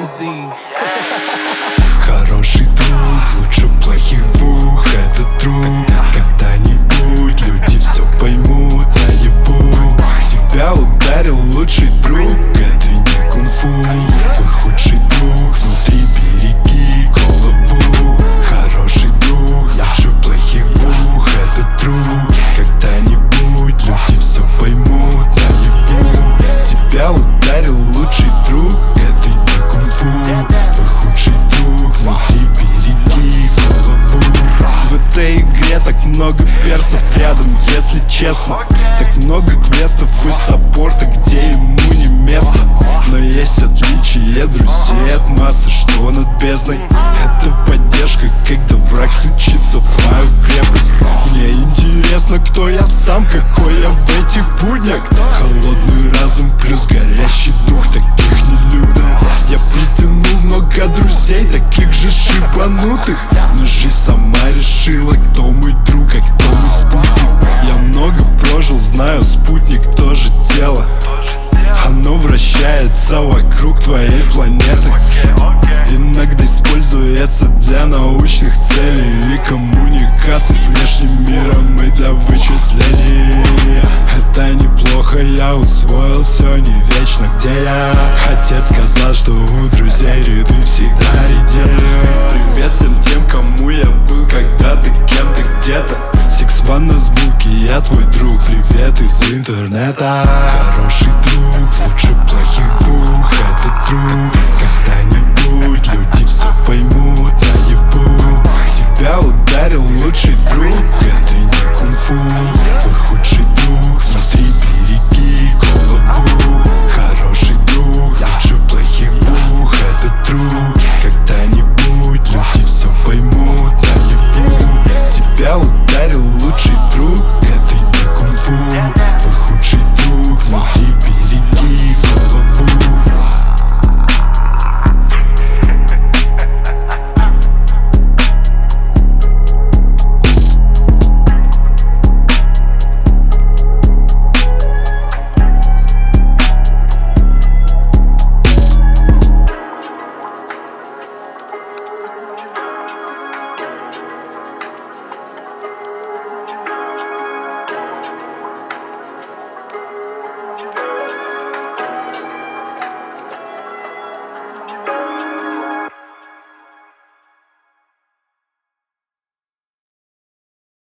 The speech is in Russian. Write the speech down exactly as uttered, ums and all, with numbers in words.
бензин. Хороший друг лучше плохих двух. Это true. Когда-нибудь люди все поймут наяву. Тебя ударил лучший друг, это не кунг-фу. Твой худший друг внутри, береги голову. Хороший друг лучше плохих двух. Это true. Когда-нибудь люди все поймут наяву. Тебя ударил лучший друг, это не кунг-фу. Твой худший друг внутри, береги голову. В этой игре так много персов рядом, если честно. Так много квестов и саппорта, где ему не место. Но есть отличие друзей от массы, что над бездной. Это поддержка, когда враг стучится в твою крепость. Мне интересно, кто я сам, какой я в этих буднях. Холодный разум плюс горящий дух, таких не любят. Я притянул много друзей, таких же шибанутых. Но жизнь сама решила, кто мой друг, а кто мой спутник. Я много прожил, знаю, спутник тоже тело. Оно вращается вокруг твоей планеты. Иногда используется для научных целей и коммуникаций с внешним миром и для вычислений. Это неплохо, я усвоил, все не вечно. Где я? Отец сказал, что у друзей ряды всегда редеют. Привет всем тем, кому я был когда-то кем-то где-то. Six One на звуке, я твой друг, привет из интернета. Хороший